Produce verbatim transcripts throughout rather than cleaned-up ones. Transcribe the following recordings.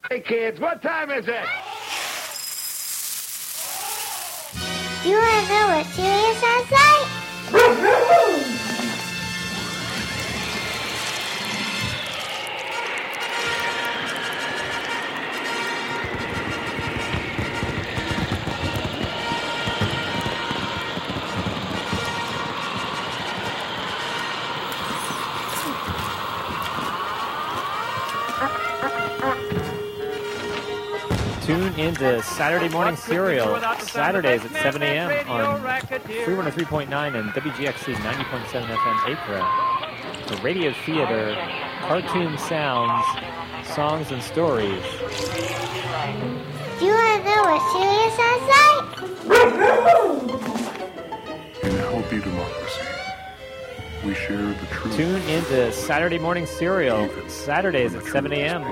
Hey, kids, what time is it? Do you want to know what Sirius sounds like? Tune into Saturday Morning Serial, Saturdays at seven a.m. on three one three point nine and W G X C ninety point seven F M Acra. The radio theater, cartoon sounds, songs, and stories. Do you want to know what Sirius sounds like? In a healthy democracy, we share the truth. Tune into Saturday Morning Serial, Saturdays at seven a.m.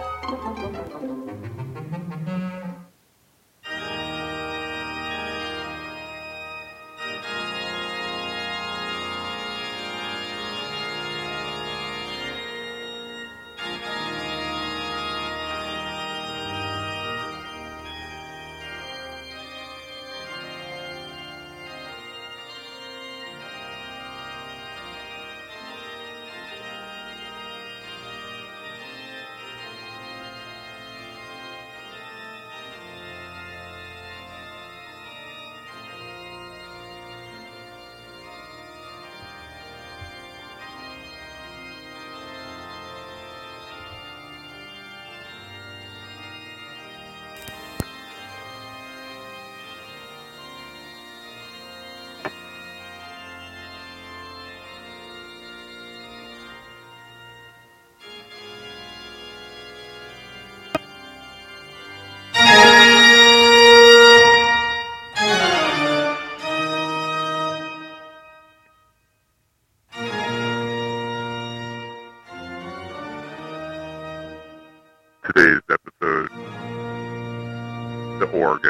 Today's episode, the organ.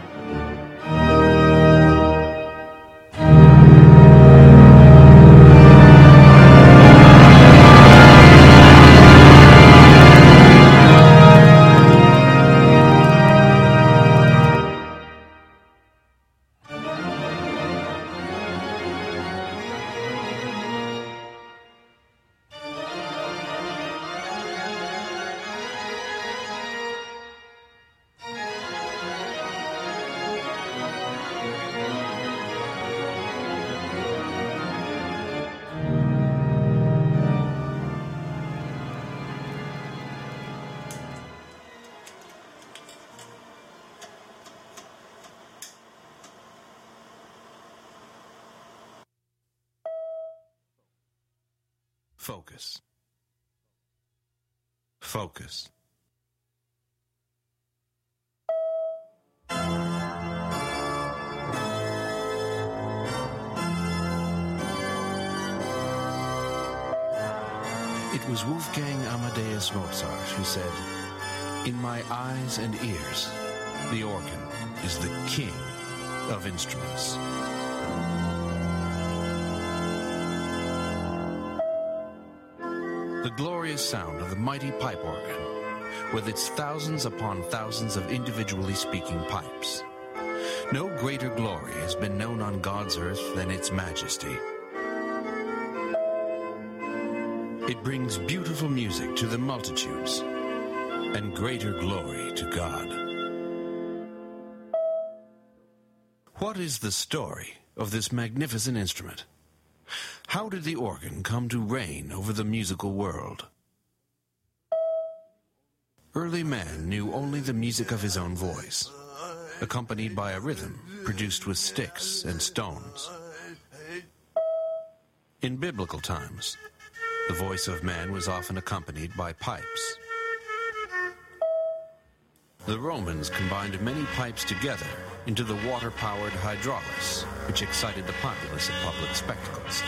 Focus. Focus. It was Wolfgang Amadeus Mozart who said, "In my eyes and ears, the organ is the king of instruments." The glorious sound of the mighty pipe organ, with its thousands upon thousands of individually speaking pipes. No greater glory has been known on God's earth than its majesty. It brings beautiful music to the multitudes, and greater glory to God. What is the story of this magnificent instrument? How did the organ come to reign over the musical world? Early man knew only the music of his own voice, accompanied by a rhythm produced with sticks and stones. In biblical times, the voice of man was often accompanied by pipes. The Romans combined many pipes together into the water-powered hydraulis, which excited the populace at public spectacles.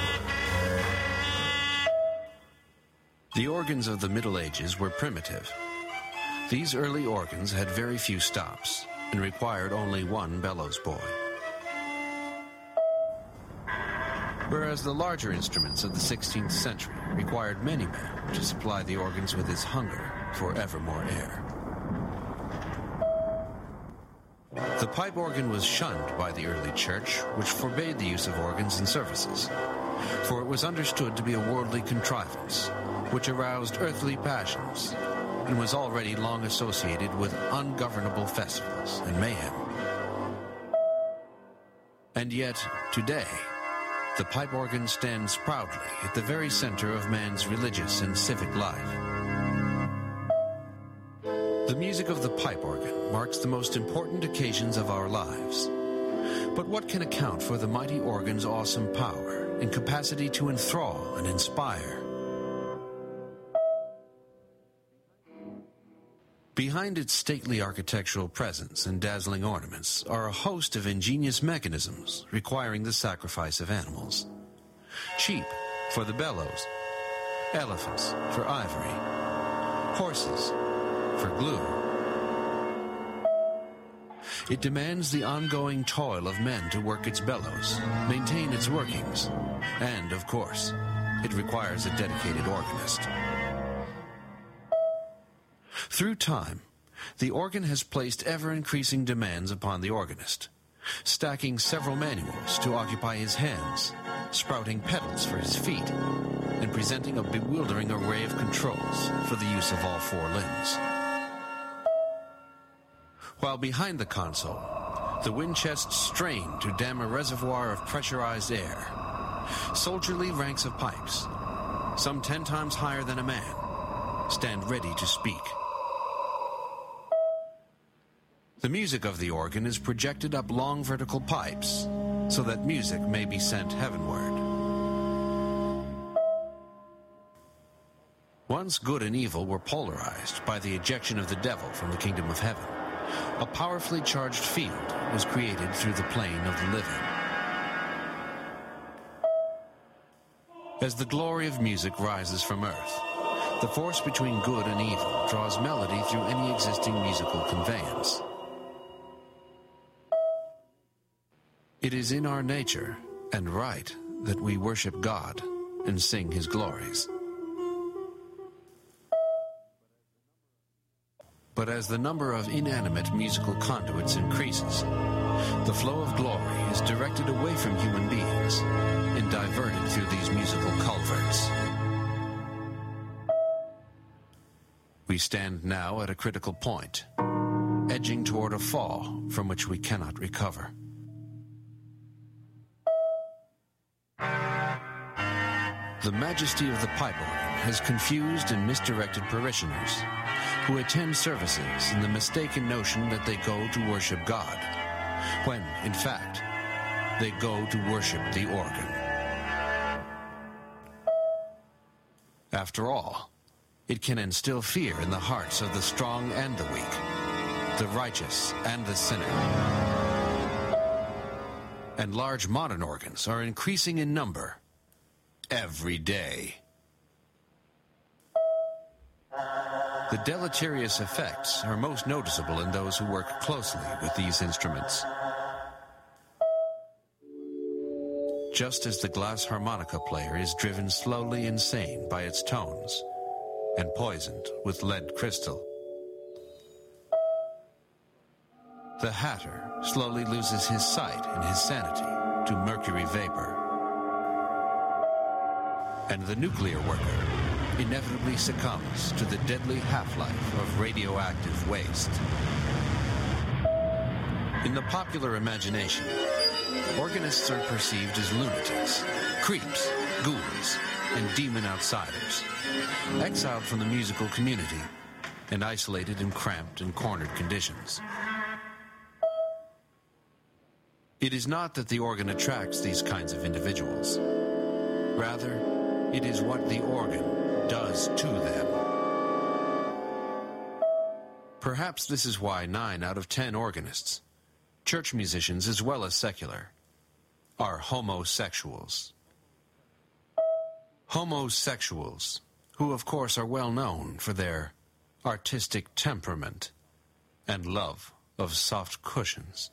The organs of the Middle Ages were primitive. These early organs had very few stops and required only one bellows boy. Whereas the larger instruments of the sixteenth century required many men to supply the organs with his hunger for ever more air. The pipe organ was shunned by the early church, which forbade the use of organs in services, for it was understood to be a worldly contrivance, which aroused earthly passions, and was already long associated with ungovernable festivals and mayhem. And yet, today, the pipe organ stands proudly at the very center of man's religious and civic life. The music of the pipe organ marks the most important occasions of our lives. But what can account for the mighty organ's awesome power and capacity to enthrall and inspire? Behind its stately architectural presence and dazzling ornaments are a host of ingenious mechanisms requiring the sacrifice of animals. Sheep for the bellows, elephants for ivory, horses for glue. It demands the ongoing toil of men to work its bellows, maintain its workings, and, of course, it requires a dedicated organist. Through time, the organ has placed ever-increasing demands upon the organist, stacking several manuals to occupy his hands, sprouting pedals for his feet, and presenting a bewildering array of controls for the use of all four limbs. While behind the console, the wind chests strain to dam a reservoir of pressurized air. Soldierly ranks of pipes, some ten times higher than a man, stand ready to speak. The music of the organ is projected up long vertical pipes so that music may be sent heavenward. Once good and evil were polarized by the ejection of the devil from the kingdom of heaven, a powerfully charged field was created through the plane of the living. As the glory of music rises from earth, the force between good and evil draws melody through any existing musical conveyance. It is in our nature and right that we worship God and sing His glories. But as the number of inanimate musical conduits increases, the flow of glory is directed away from human beings and diverted through these musical culverts. We stand now at a critical point, edging toward a fall from which we cannot recover. The majesty of the pipe organ has confused and misdirected parishioners who attend services in the mistaken notion that they go to worship God, when, in fact, they go to worship the organ. After all, it can instill fear in the hearts of the strong and the weak, the righteous and the sinner. And large modern organs are increasing in number every day. The deleterious effects are most noticeable in those who work closely with these instruments. Just as the glass harmonica player is driven slowly insane by its tones and poisoned with lead crystal, the hatter slowly loses his sight and his sanity to mercury vapor, and the nuclear worker inevitably succumbs to the deadly half-life of radioactive waste. In the popular imagination, organists are perceived as lunatics, creeps, ghouls, and demon outsiders, exiled from the musical community and isolated in cramped and cornered conditions. It is not that the organ attracts these kinds of individuals. Rather, it is what the organ does to them. Perhaps this is why nine out of ten organists, church musicians as well as secular, are homosexuals. Homosexuals, who of course are well known for their artistic temperament and love of soft cushions.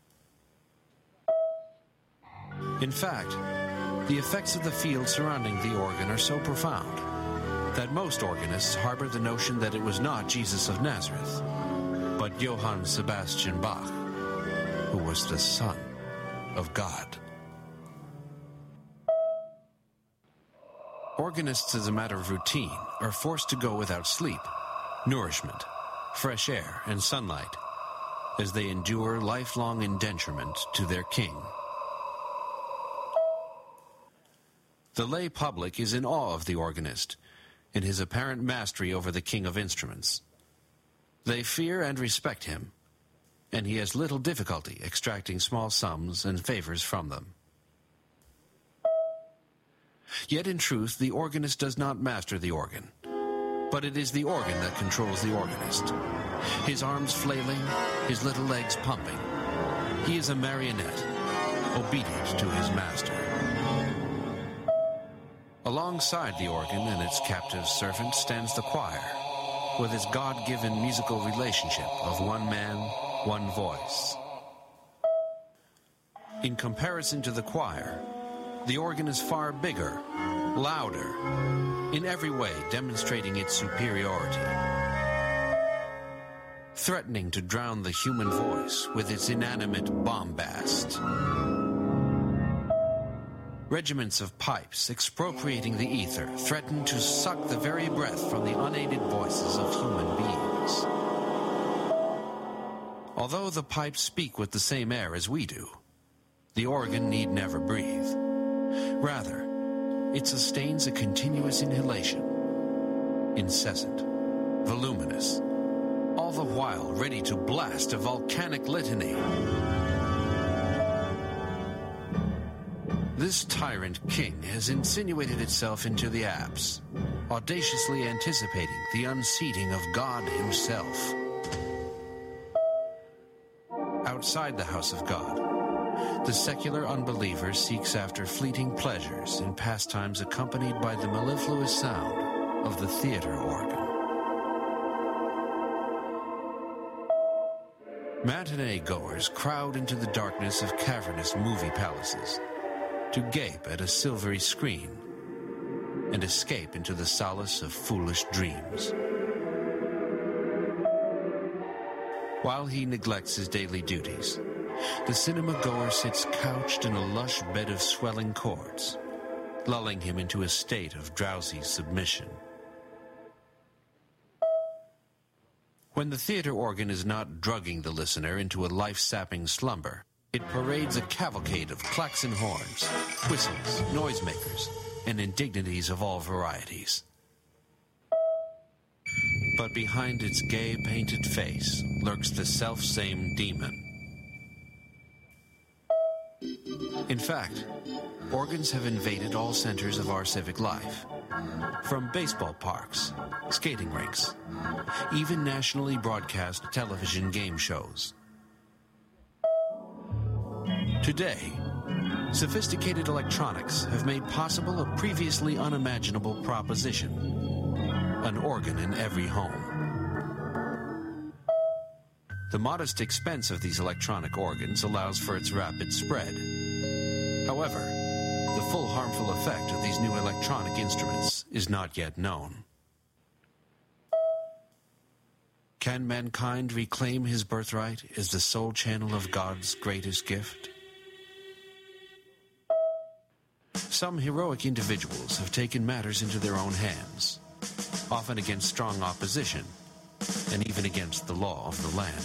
In fact, the effects of the field surrounding the organ are so profound that most organists harbor the notion that it was not Jesus of Nazareth, but Johann Sebastian Bach, who was the Son of God. Organists, as a matter of routine, are forced to go without sleep, nourishment, fresh air, and sunlight as they endure lifelong indenturement to their king. The lay public is in awe of the organist in his apparent mastery over the king of instruments. They fear and respect him, and he has little difficulty extracting small sums and favors from them. Yet in truth, the organist does not master the organ, but it is the organ that controls the organist. His arms flailing, his little legs pumping. He is a marionette, obedient to his master. Alongside the organ and its captive servant stands the choir, with its God-given musical relationship of one man, one voice. In comparison to the choir, the organ is far bigger, louder, in every way demonstrating its superiority, threatening to drown the human voice with its inanimate bombast. Regiments of pipes expropriating the ether threaten to suck the very breath from the unaided voices of human beings. Although the pipes speak with the same air as we do, the organ need never breathe. Rather, it sustains a continuous inhalation, incessant, voluminous, all the while ready to blast a volcanic litany. This tyrant king has insinuated itself into the apse, audaciously anticipating the unseating of God himself. Outside the house of God, the secular unbeliever seeks after fleeting pleasures and pastimes accompanied by the mellifluous sound of the theater organ. Matinee goers crowd into the darkness of cavernous movie palaces to gape at a silvery screen and escape into the solace of foolish dreams. While he neglects his daily duties, the cinema-goer sits couched in a lush bed of swelling chords, lulling him into a state of drowsy submission. When the theater organ is not drugging the listener into a life-sapping slumber, it parades a cavalcade of klaxon horns, whistles, noisemakers, and indignities of all varieties. But behind its gay painted face lurks the self-same demon. In fact, organs have invaded all centers of our civic life, from baseball parks, skating rinks, even nationally broadcast television game shows. Today, sophisticated electronics have made possible a previously unimaginable proposition: an organ in every home. The modest expense of these electronic organs allows for its rapid spread. However, the full harmful effect of these new electronic instruments is not yet known. Can mankind reclaim his birthright as the sole channel of God's greatest gift? Some heroic individuals have taken matters into their own hands, often against strong opposition, and even against the law of the land.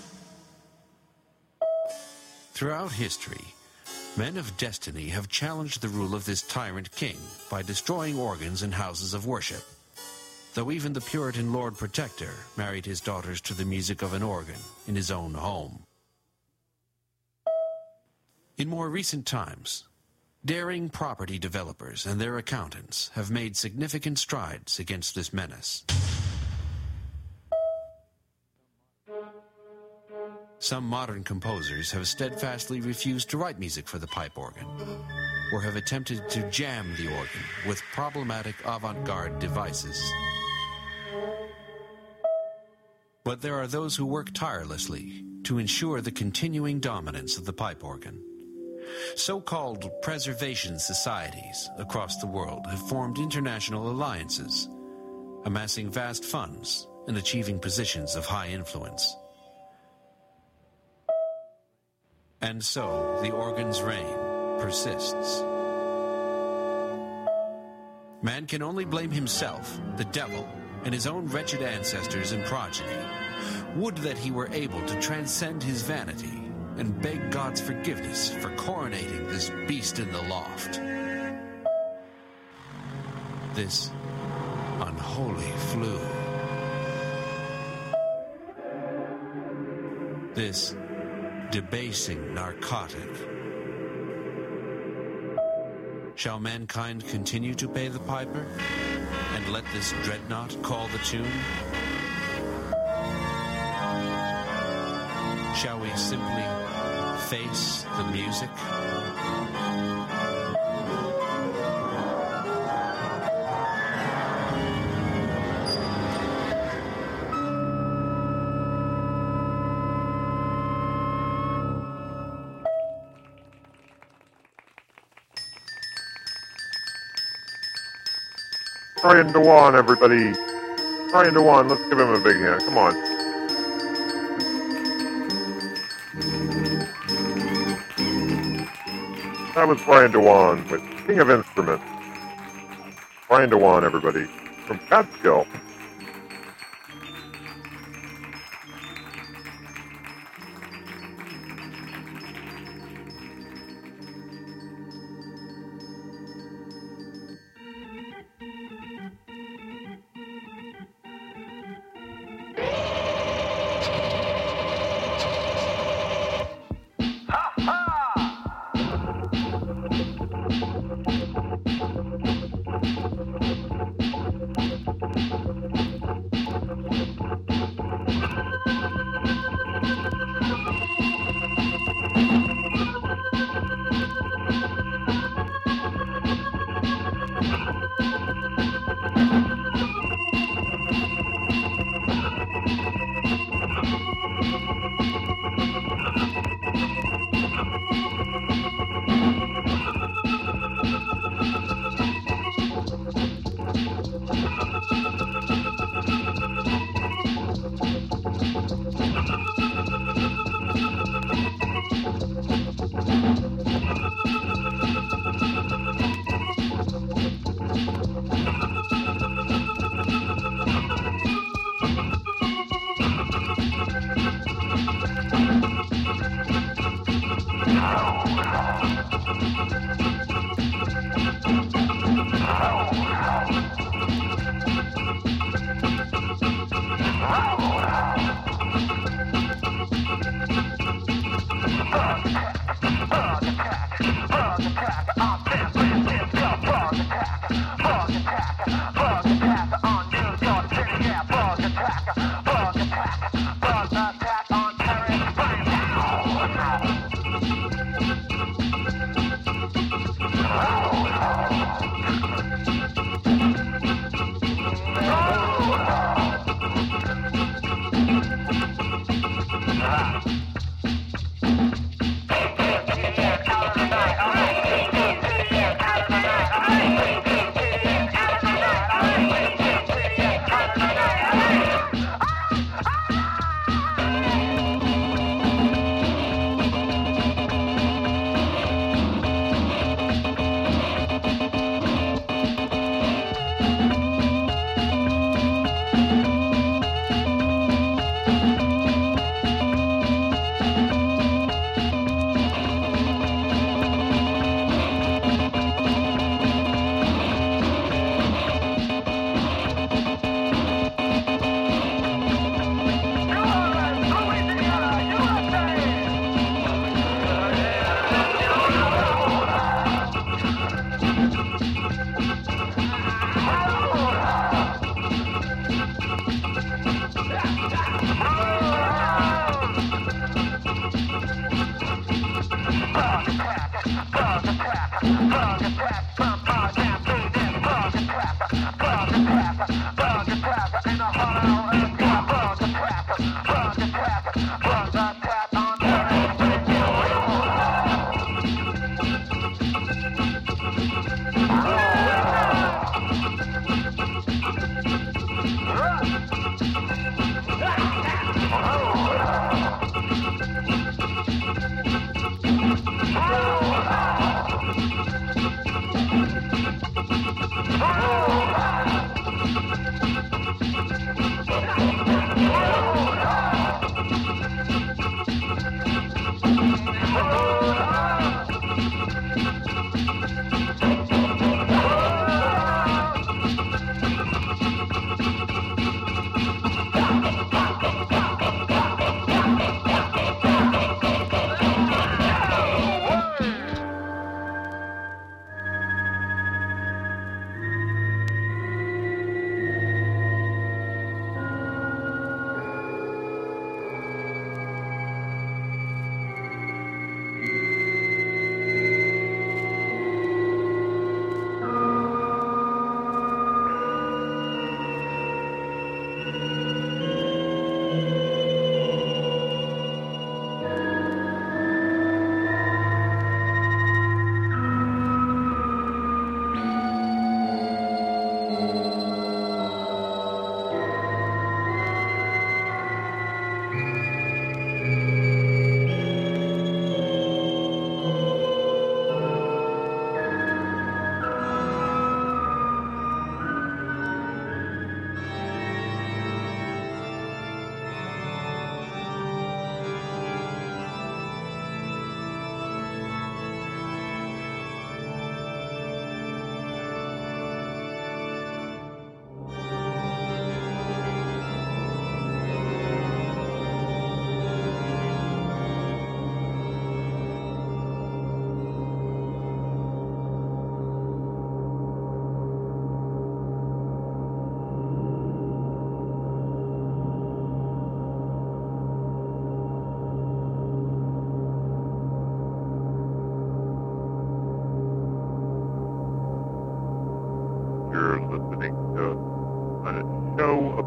Throughout history, men of destiny have challenged the rule of this tyrant king by destroying organs and houses of worship, though even the Puritan Lord Protector married his daughters to the music of an organ in his own home. In more recent times, daring property developers and their accountants have made significant strides against this menace. Some modern composers have steadfastly refused to write music for the pipe organ, or have attempted to jam the organ with problematic avant-garde devices. But there are those who work tirelessly to ensure the continuing dominance of the pipe organ. So-called preservation societies across the world have formed international alliances, amassing vast funds and achieving positions of high influence. And so the organ's reign persists. Man can only blame himself, the devil, and his own wretched ancestors and progeny. Would that he were able to transcend his vanity and beg God's forgiveness for coronating this beast in the loft. This unholy flu. This debasing narcotic. Shall mankind continue to pay the piper and let this dreadnought call the tune? Shall we simply face the music? Brian Dewan, everybody. Brian Dewan, let's give him a big hand. Come on. That was Brian Dewan with King of Instruments. Brian Dewan, everybody. From Catskill.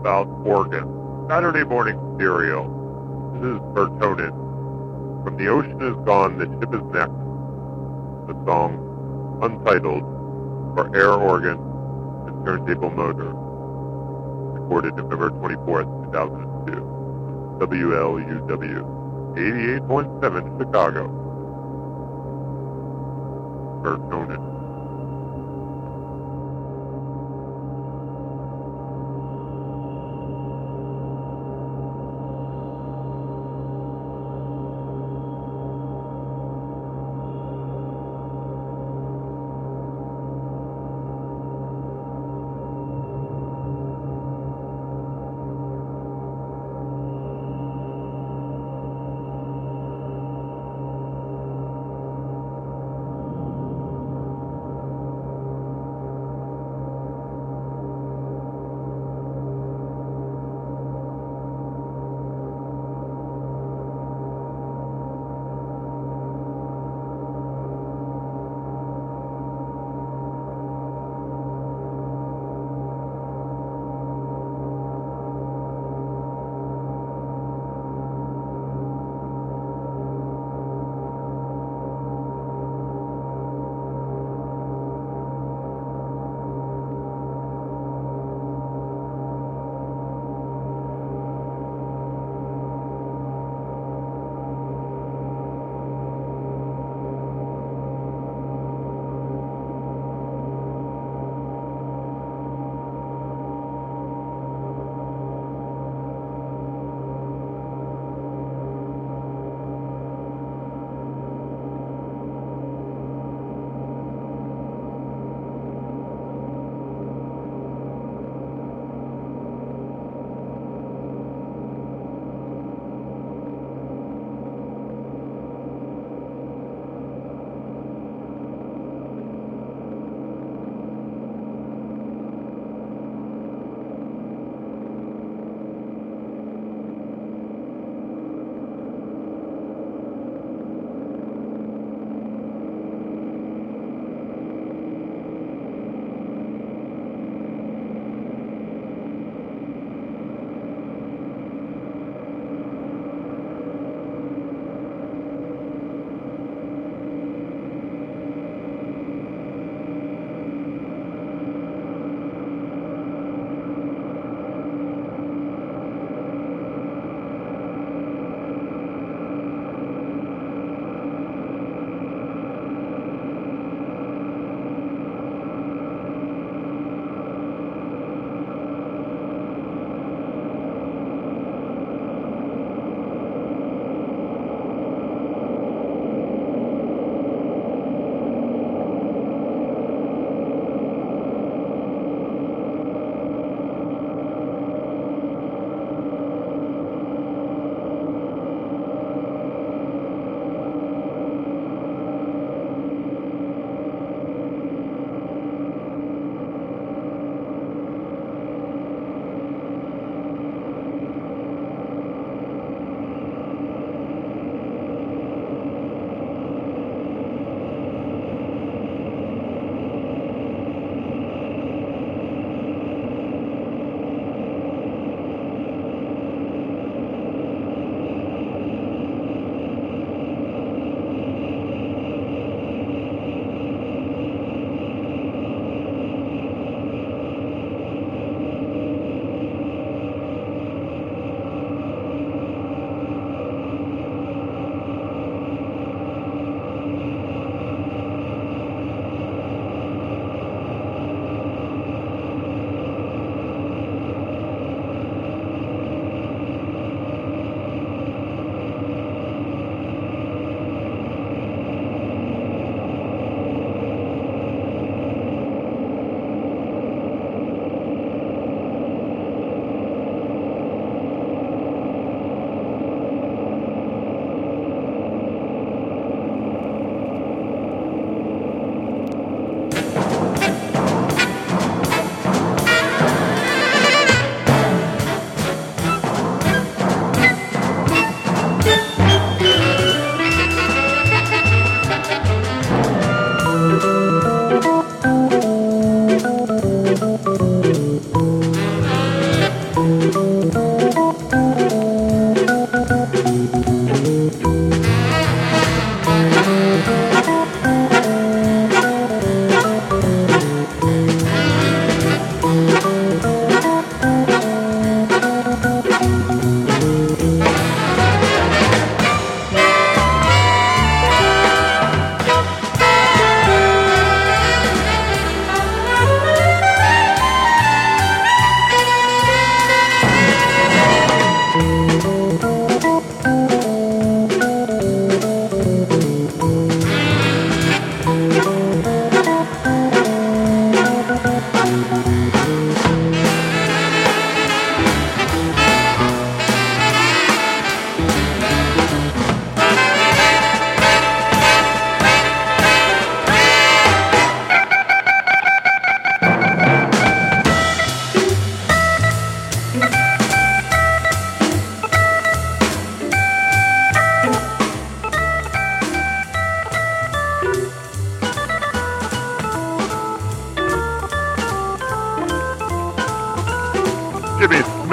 about Oregon. Saturday morning serial. This is Bertonin. From the ocean is gone, the ship is next. The song Untitled for Air Organ and Turntable Motor. Recorded November twenty-fourth, two thousand two. W L U W eighty-eight point seven Chicago. Bertonin.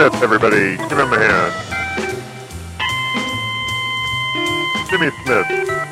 Smith, everybody. Give him a hand. Jimmy Smith.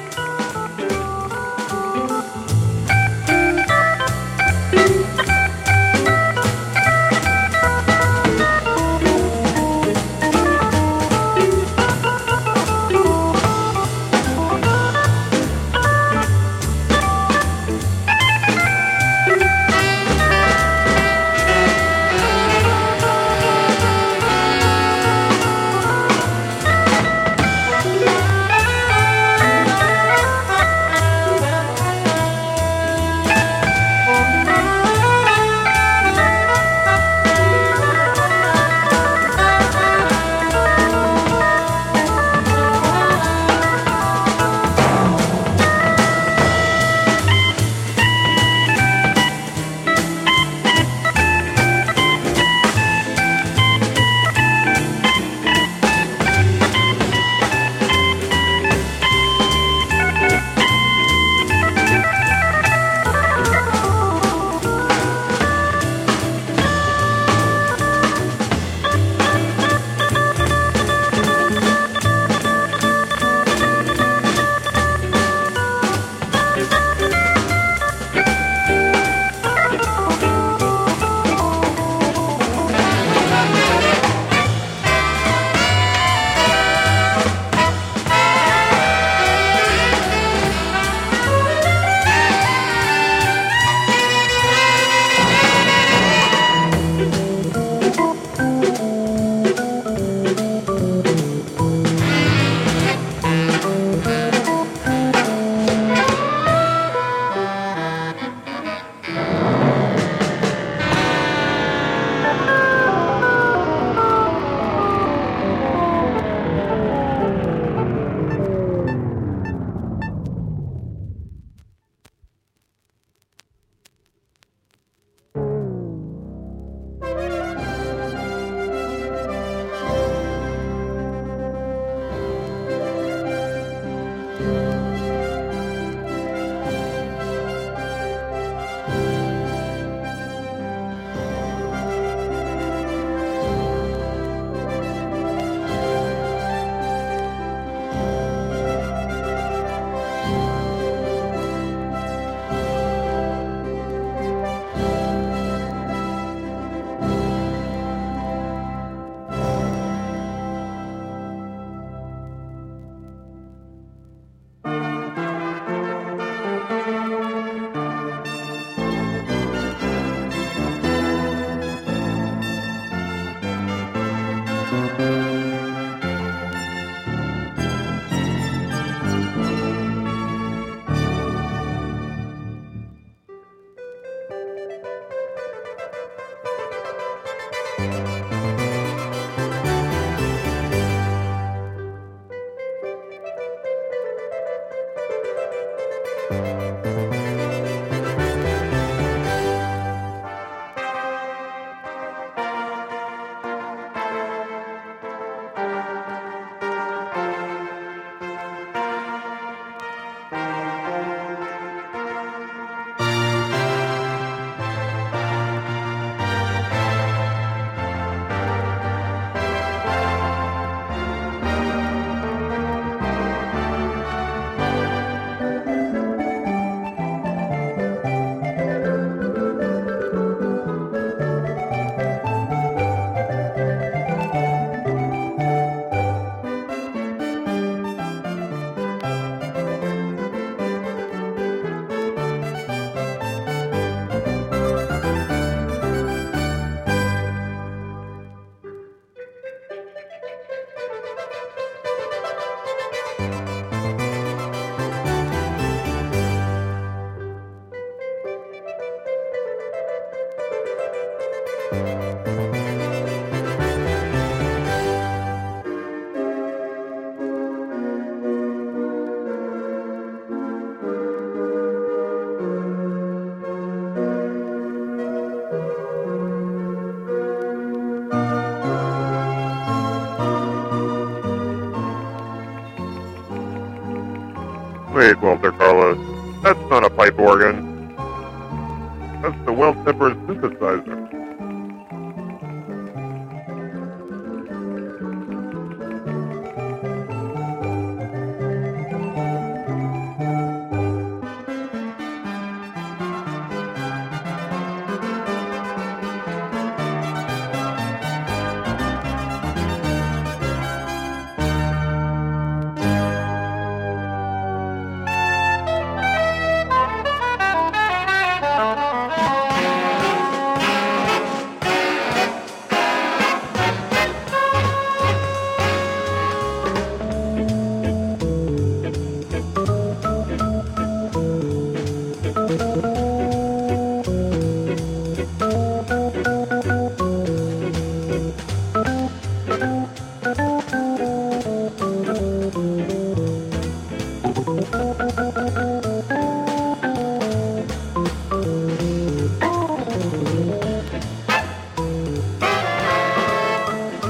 Wait, Walter Carlos, that's not a pipe organ. That's the well-tempered synthesizer.